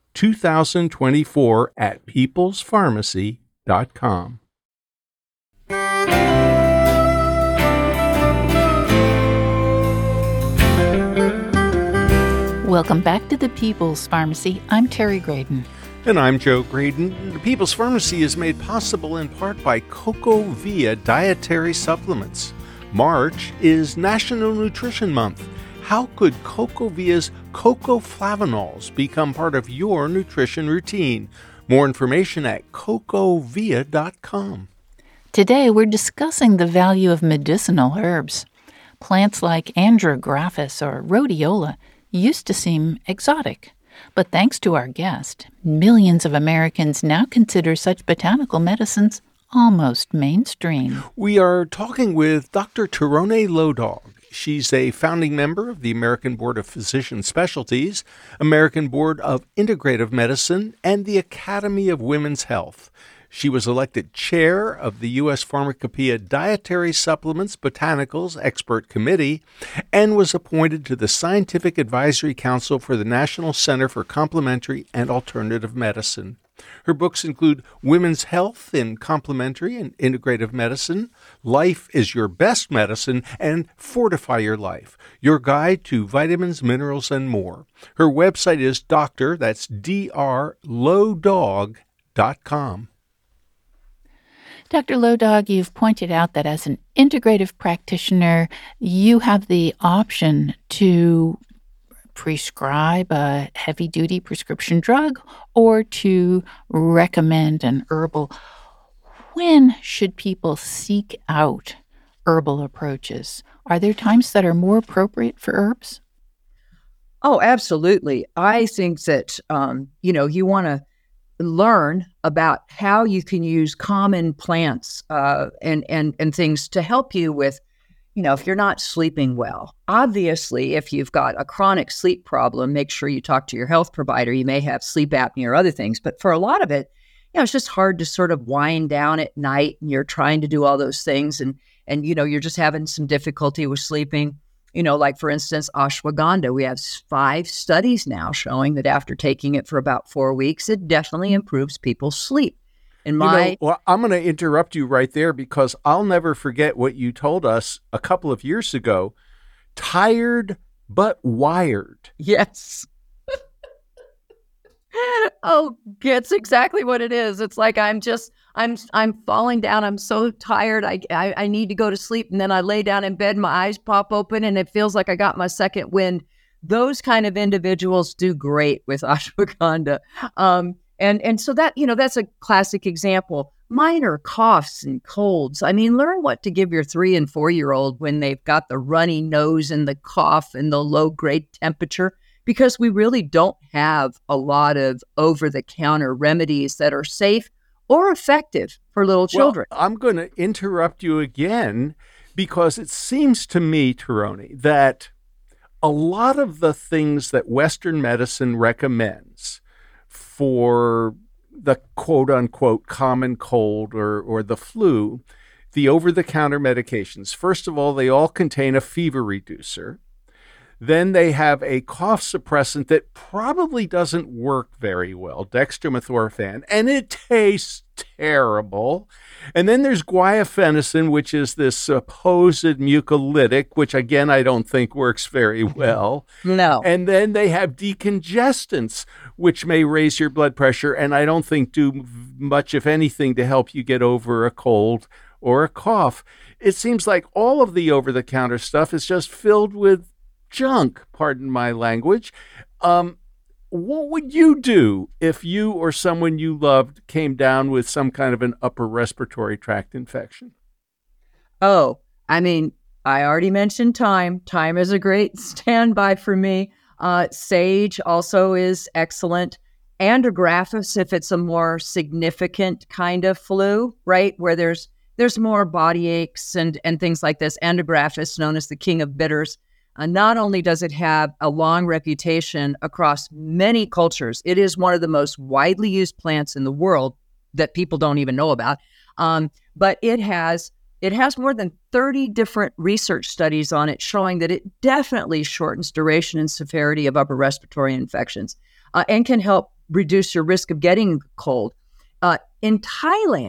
2024 at peoplespharmacy.com. Welcome back to the People's Pharmacy. I'm Terry Graydon. And I'm Joe Graydon. The People's Pharmacy is made possible in part by CocoVia dietary supplements. March is National Nutrition Month. How could CocoVia's cocoflavanols become part of your nutrition routine? More information at cocovia.com. Today we're discussing the value of medicinal herbs. Plants like Andrographis or rhodiola used to seem exotic. But thanks to our guest, millions of Americans now consider such botanical medicines almost mainstream. We are talking with Dr. Tirone Lodog. She's a founding member of the American Board of Physician Specialties, American Board of Integrative Medicine, and the Academy of Women's Health. She was elected chair of the U.S. Pharmacopoeia Dietary Supplements Botanicals Expert Committee and was appointed to the Scientific Advisory Council for the National Center for Complementary and Alternative Medicine. Her books include Women's Health in Complementary and Integrative Medicine, Life is Your Best Medicine, and Fortify Your Life, Your Guide to Vitamins, Minerals, and More. Her website is drlodog.com. Dr. Lodog, you've pointed out that as an integrative practitioner, you have the option to prescribe a heavy-duty prescription drug or to recommend an herbal. When should people seek out herbal approaches? Are there times that are more appropriate for herbs? Oh, absolutely. I think that, you want to learn about how you can use common plants and things to help you with, if you're not sleeping well. Obviously, if you've got a chronic sleep problem, make sure you talk to your health provider. You may have sleep apnea or other things, but for a lot of it, it's just hard to sort of wind down at night and you're trying to do all those things and you're just having some difficulty with sleeping. Like for instance, ashwagandha, we have 5 studies now showing that after taking it for about 4 weeks, it definitely improves people's sleep. I'm going to interrupt you right there because I'll never forget what you told us a couple of years ago. Tired but wired. Yes. Oh, it's exactly what it is. It's like I'm falling down. I'm so tired. I need to go to sleep. And then I lay down in bed, my eyes pop open and it feels like I got my second wind. Those kind of individuals do great with ashwagandha. And so that, that's a classic example. Minor coughs and colds. Learn what to give your 3 and 4-year-old when they've got the runny nose and the cough and the low grade temperature, because we really don't have a lot of over-the-counter remedies that are safe or effective for little children. Well, I'm going to interrupt you again because it seems to me, Tirone, that a lot of the things that Western medicine recommends for the quote unquote common cold or the flu, the over-the-counter medications, first of all, they all contain a fever reducer. Then they have a cough suppressant that probably doesn't work very well, dextromethorphan, and it tastes terrible. And then there's guaifenesin, which is this supposed mucolytic, which again, I don't think works very well. No. And then they have decongestants, which may raise your blood pressure, and I don't think do much, if anything, to help you get over a cold or a cough. It seems like all of the over-the-counter stuff is just filled with junk, pardon my language. What would you do if you or someone you loved came down with some kind of an upper respiratory tract infection? Oh, I mean, I already mentioned thyme. Thyme is a great standby for me. Sage also is excellent. Andrographis, if it's a more significant kind of flu, right, where there's more body aches and things like this. Andrographis, known as the king of bitters. Not only does it have a long reputation across many cultures, it is one of the most widely used plants in the world that people don't even know about. But it has more than 30 different research studies on it showing that it definitely shortens duration and severity of upper respiratory infections and can help reduce your risk of getting a cold. In Thailand,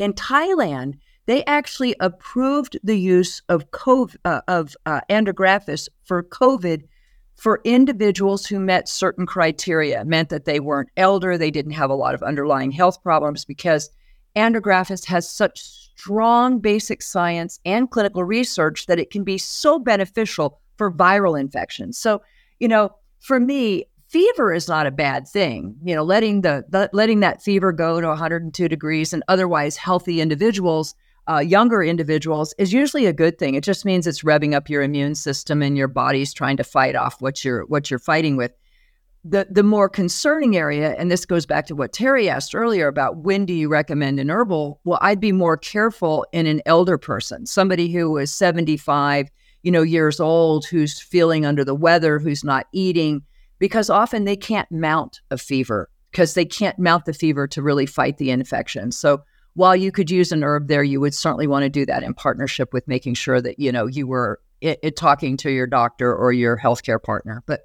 they actually approved the use of andrographis for COVID for individuals who met certain criteria. It meant that they weren't elder, they didn't have a lot of underlying health problems, because andrographis has such strong basic science and clinical research that it can be so beneficial for viral infections. So, for me, fever is not a bad thing. Letting that fever go to 102 degrees and otherwise healthy individuals, younger individuals, is usually a good thing. It just means it's revving up your immune system and your body's trying to fight off what you're fighting with. The more concerning area, and this goes back to what Terry asked earlier about when do you recommend an herbal? Well, I'd be more careful in an elder person, somebody who is 75, years old, who's feeling under the weather, who's not eating, because often they can't mount a fever because they can't mount the fever to really fight the infection. So while you could use an herb there, you would certainly want to do that in partnership with making sure that, you were talking to your doctor or your healthcare partner. But,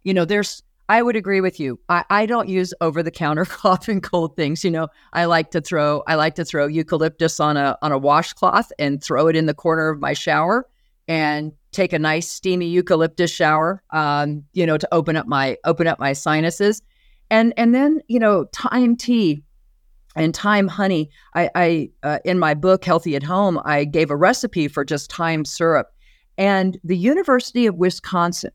I would agree with you. I don't use over-the-counter cough and cold things. I like to throw eucalyptus on a washcloth and throw it in the corner of my shower and take a nice steamy eucalyptus shower, to open up my sinuses. And then, thyme tea and thyme honey. I in my book, Healthy at Home, I gave a recipe for just thyme syrup. And the University of Wisconsin,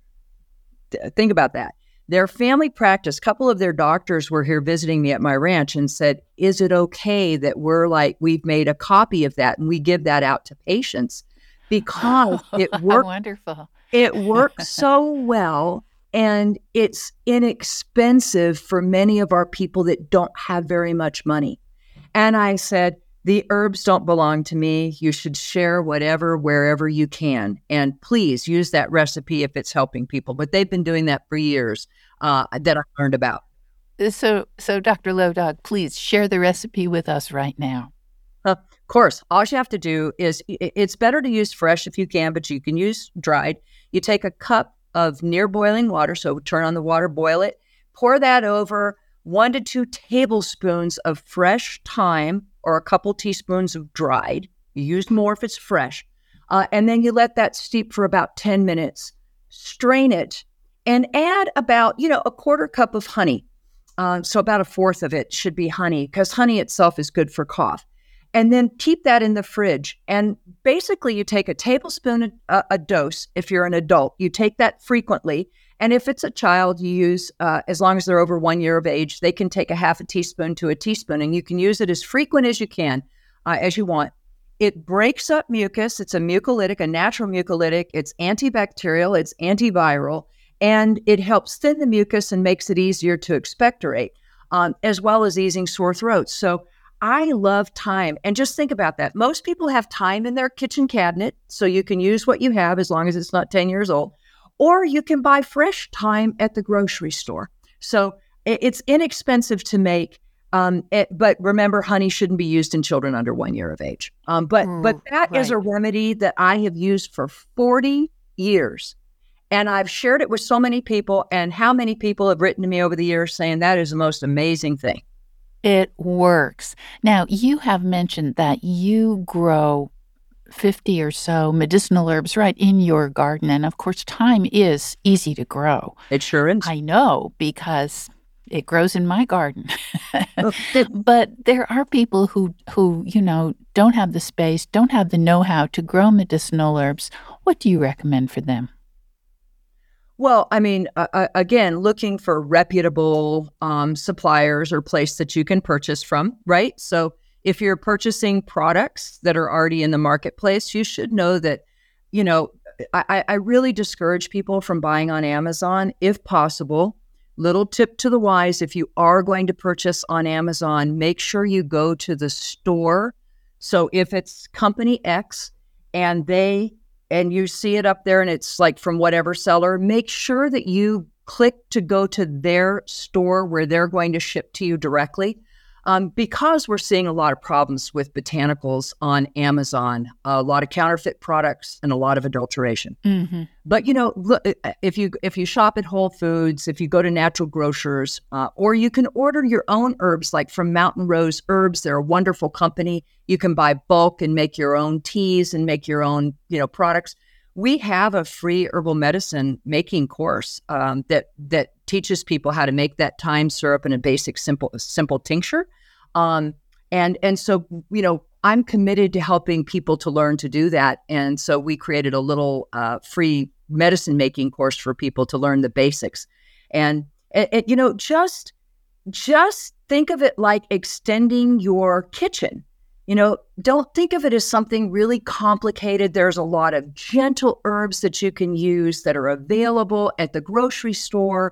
think about that. Their family practice, a couple of their doctors were here visiting me at my ranch and said, is it okay that we've made a copy of that and we give that out to patients? Because it works. Wonderful. It works so well, and it's inexpensive for many of our people that don't have very much money. And I said, the herbs don't belong to me. You should share whatever, wherever you can. And please use that recipe if it's helping people. But they've been doing that for years that I learned about. So Dr. Lodog, please share the recipe with us right now. Of course, all you have to do is, it's better to use fresh if you can, but you can use dried. You take a cup of near boiling water, so turn on the water, boil it, pour that over 1 to 2 tablespoons of fresh thyme or a couple teaspoons of dried. You use more if it's fresh. And then you let that steep for about 10 minutes, strain it, and add about, a quarter cup of honey. So about a fourth of it should be honey, because honey itself is good for cough. And then keep that in the fridge. And basically you take a tablespoon a dose. If you're an adult, you take that frequently. And if it's a child, you use, as long as they're over 1 year of age, they can take a half a teaspoon to a teaspoon, and you can use it as frequent as you can, as you want. It breaks up mucus. It's a mucolytic, a natural mucolytic. It's antibacterial, it's antiviral, and it helps thin the mucus and makes it easier to expectorate, as well as easing sore throats. So I love thyme. And just think about that. Most people have thyme in their kitchen cabinet, so you can use what you have as long as it's not 10 years old. Or you can buy fresh thyme at the grocery store. So it's inexpensive to make. But remember, honey shouldn't be used in children under 1 year of age. But that is a remedy that I have used for 40 years. And I've shared it with so many people. And how many people have written to me over the years saying that is the most amazing thing. It works. Now, you have mentioned that you grow 50 or so medicinal herbs right in your garden. And of course, thyme is easy to grow. It sure is. I know because it grows in my garden. But there are people who don't have the space, don't have the know-how to grow medicinal herbs. What do you recommend for them? Well, I mean, again, looking for reputable suppliers or place that you can purchase from, right? So if you're purchasing products that are already in the marketplace, you should know that, I really discourage people from buying on Amazon if possible. Little tip to the wise, if you are going to purchase on Amazon, make sure you go to the store. So if it's company X and you see it up there and it's like from whatever seller, make sure that you click to go to their store where they're going to ship to you directly. Because we're seeing a lot of problems with botanicals on Amazon, a lot of counterfeit products and a lot of adulteration. Mm-hmm. But, look, if you shop at Whole Foods, if you go to natural grocers, or you can order your own herbs, like from Mountain Rose Herbs, they're a wonderful company. You can buy bulk and make your own teas and make your own, products. We have a free herbal medicine making course that teaches people how to make that thyme syrup in a basic, simple tincture. And so, I'm committed to helping people to learn to do that. And so we created a little free medicine making course for people to learn the basics. And, just think of it like extending your kitchen. Don't think of it as something really complicated. There's a lot of gentle herbs that you can use that are available at the grocery store.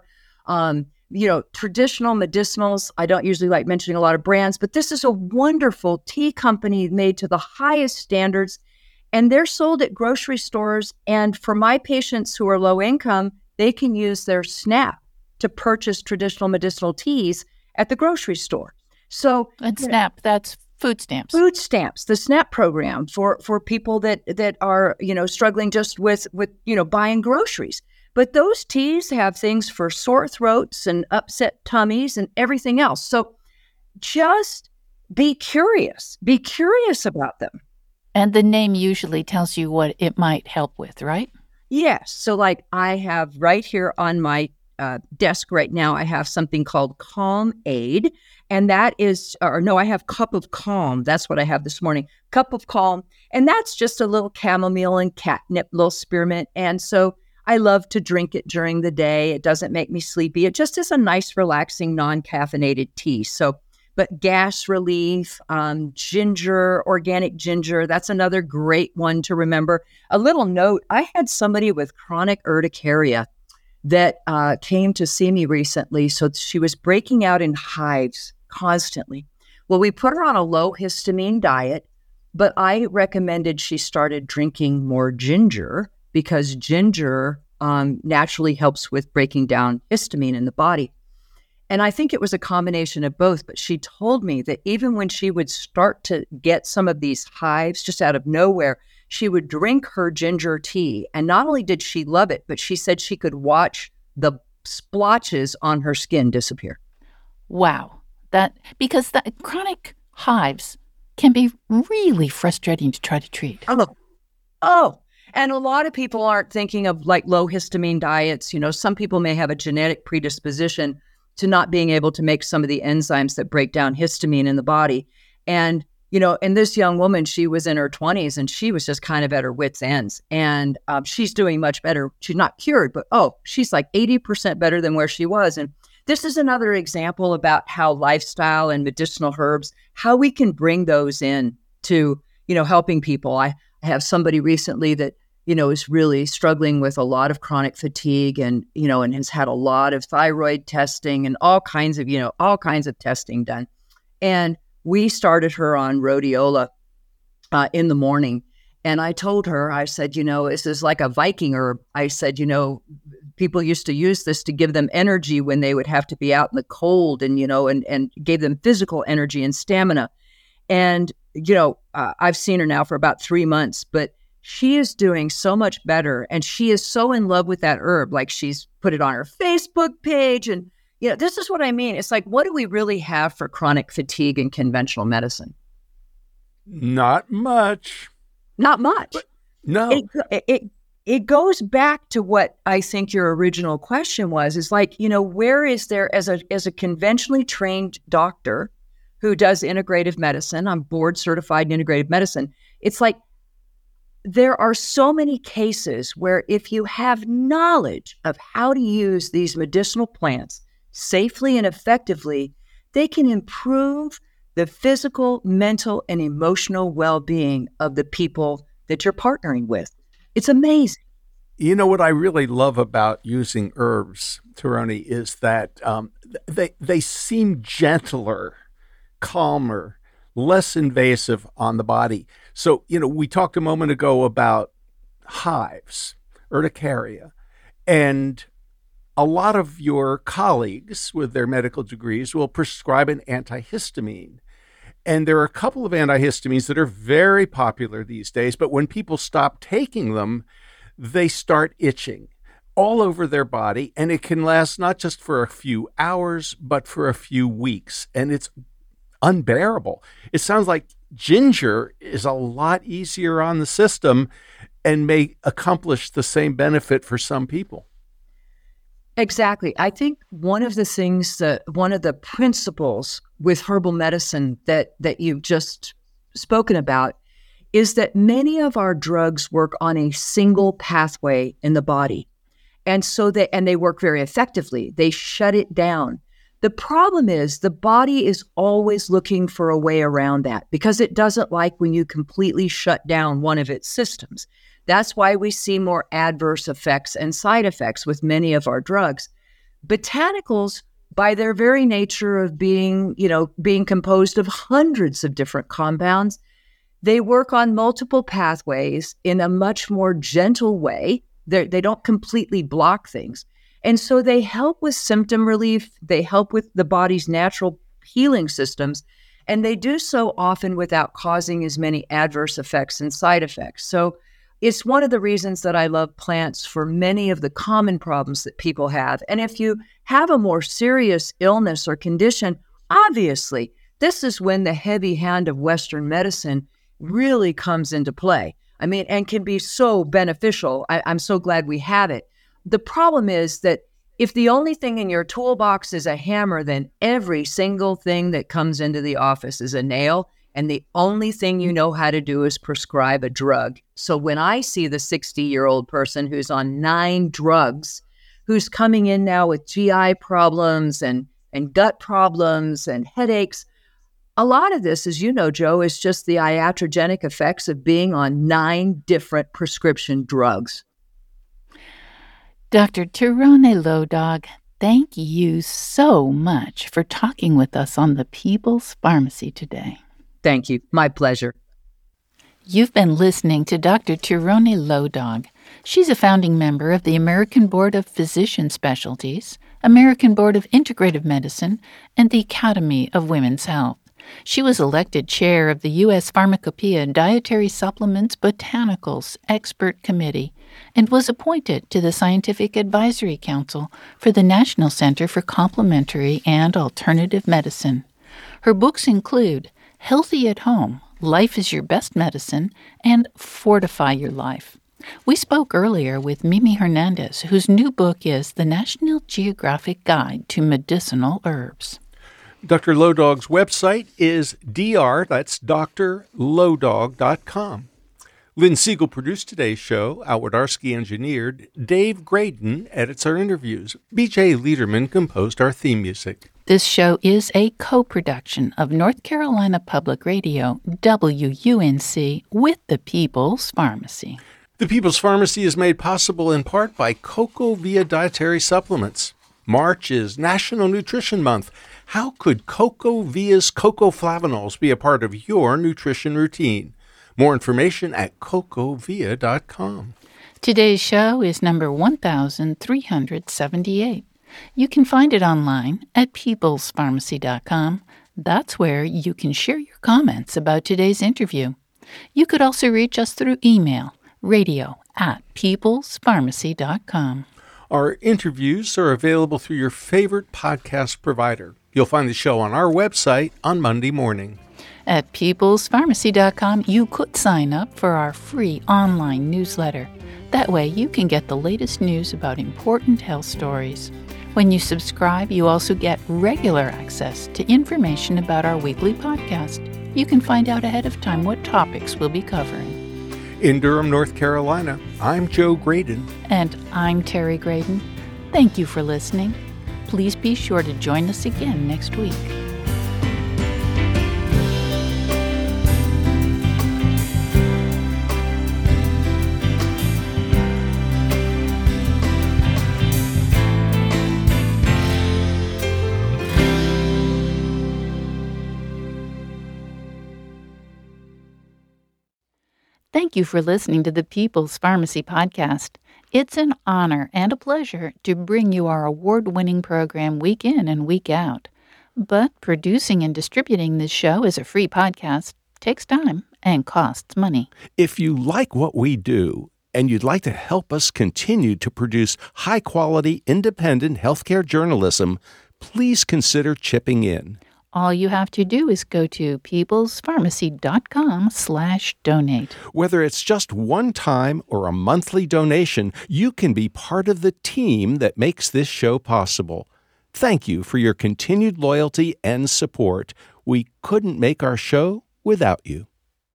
Traditional medicinals. I don't usually like mentioning a lot of brands, but this is a wonderful tea company made to the highest standards, and they're sold at grocery stores. And for my patients who are low income, they can use their SNAP to purchase traditional medicinal teas at the grocery store. So, and SNAP, that's food stamps. Food stamps, the SNAP program for people that are, struggling just with buying groceries. But those teas have things for sore throats and upset tummies and everything else. So just be curious. Be curious about them. And the name usually tells you what it might help with, right? Yes. So like I have right here on my desk right now, I have something called Calm Aid. And that is, I have Cup of Calm. That's what I have this morning. Cup of Calm. And that's just a little chamomile and catnip, little spearmint. And so I love to drink it during the day. It doesn't make me sleepy. It just is a nice, relaxing, non-caffeinated tea. So, but gas relief, ginger, organic ginger, that's another great one to remember. A little note, I had somebody with chronic urticaria that came to see me recently. So she was breaking out in hives constantly. Well, we put her on a low histamine diet, but I recommended she started drinking more ginger because ginger naturally helps with breaking down histamine in the body. And I think it was a combination of both, but she told me that even when she would start to get some of these hives just out of nowhere, she would drink her ginger tea. And not only did she love it, but she said she could watch the splotches on her skin disappear. Wow. Because the chronic hives can be really frustrating to try to treat. Oh. And a lot of people aren't thinking of like low histamine diets. Some people may have a genetic predisposition to not being able to make some of the enzymes that break down histamine in the body. And, and this young woman, she was in her 20s and she was just kind of at her wit's ends. And she's doing much better. She's not cured, but she's like 80% better than where she was. And this is another example about how lifestyle and medicinal herbs, how we can bring those in to, helping people. I have somebody recently that is really struggling with a lot of chronic fatigue and, and has had a lot of thyroid testing and all kinds of testing done. And we started her on rhodiola in the morning. And I told her, I said, this is like a Viking herb. I said, people used to use this to give them energy when they would have to be out in the cold and gave them physical energy and stamina. And, I've seen her now for about 3 months, but she is doing so much better. And she is so in love with that herb. Like she's put it on her Facebook page. And, this is what I mean. It's like, what do we really have for chronic fatigue in conventional medicine? Not much. Not much. But no. It goes back to what I think your original question was, is like, where is there as a conventionally trained doctor who does integrative medicine, I'm board certified in integrative medicine. It's like, there are so many cases where if you have knowledge of how to use these medicinal plants safely and effectively, they can improve the physical, mental, and emotional well-being of the people that you're partnering with. It's amazing. What I really love about using herbs, Tirone, is that they seem gentler, calmer, less invasive on the body. So, we talked a moment ago about hives, urticaria, and a lot of your colleagues with their medical degrees will prescribe an antihistamine. And there are a couple of antihistamines that are very popular these days, but when people stop taking them, they start itching all over their body, and it can last not just for a few hours, but for a few weeks, and it's unbearable. It sounds like ginger is a lot easier on the system and may accomplish the same benefit for some people. Exactly. I think one of the principles with herbal medicine that you've just spoken about is that many of our drugs work on a single pathway in the body. And so they work very effectively. They shut it down. The problem is the body is always looking for a way around that because it doesn't like when you completely shut down one of its systems. That's why we see more adverse effects and side effects with many of our drugs. Botanicals, by their very nature of being composed of hundreds of different compounds, they work on multiple pathways in a much more gentle way. They don't completely block things. And so they help with symptom relief. They help with the body's natural healing systems. And they do so often without causing as many adverse effects and side effects. So it's one of the reasons that I love plants for many of the common problems that people have. And if you have a more serious illness or condition, obviously, this is when the heavy hand of Western medicine really comes into play. I mean, and can be so beneficial. I'm so glad we have it. The problem is that if the only thing in your toolbox is a hammer, then every single thing that comes into the office is a nail. And the only thing you know how to do is prescribe a drug. So when I see the 60-year-old person who's on 9 drugs, who's coming in now with GI problems and gut problems and headaches, a lot of this, as you know, Joe, is just the iatrogenic effects of being on 9 different prescription drugs. Dr. Tirone Lo-Dog, thank you so much for talking with us on the People's Pharmacy today. Thank you. My pleasure. You've been listening to Dr. Tirone Lo-Dog. She's a founding member of the American Board of Physician Specialties, American Board of Integrative Medicine, and the Academy of Women's Health. She was elected chair of the U.S. Pharmacopoeia Dietary Supplements Botanicals Expert Committee and was appointed to the Scientific Advisory Council for the National Center for Complementary and Alternative Medicine. Her books include Healthy at Home, Life is Your Best Medicine, and Fortify Your Life. We spoke earlier with Mimi Hernandez, whose new book is The National Geographic Guide to Medicinal Herbs. Dr. Lo-Dog's website is that's drlodog.com. Lynn Siegel produced today's show. Al Wodarski engineered. Dave Graydon edits our interviews. B.J. Liederman composed our theme music. This show is a co-production of North Carolina Public Radio, WUNC, with the People's Pharmacy. The People's Pharmacy is made possible in part by CocoVia Dietary Supplements. March is National Nutrition Month. How could CocoVia's Coco Flavanols be a part of your nutrition routine? More information at cocovia.com. Today's show is number 1378. You can find it online at peoplespharmacy.com. That's where you can share your comments about today's interview. You could also reach us through email, radio@peoplespharmacy.com. Our interviews are available through your favorite podcast provider. You'll find the show on our website on Monday morning. At peoplespharmacy.com, you could sign up for our free online newsletter. That way, you can get the latest news about important health stories. When you subscribe, you also get regular access to information about our weekly podcast. You can find out ahead of time what topics we'll be covering. In Durham, North Carolina, I'm Joe Graydon. And I'm Terry Graydon. Thank you for listening. Please be sure to join us again next week. Thank you for listening to the People's Pharmacy Podcast. It's an honor and a pleasure to bring you our award-winning program week in and week out. But producing and distributing this show as a free podcast takes time and costs money. If you like what we do and you'd like to help us continue to produce high-quality, independent healthcare journalism, please consider chipping in. All you have to do is go to peoplespharmacy.com/donate. Whether it's just one time or a monthly donation, you can be part of the team that makes this show possible. Thank you for your continued loyalty and support. We couldn't make our show without you.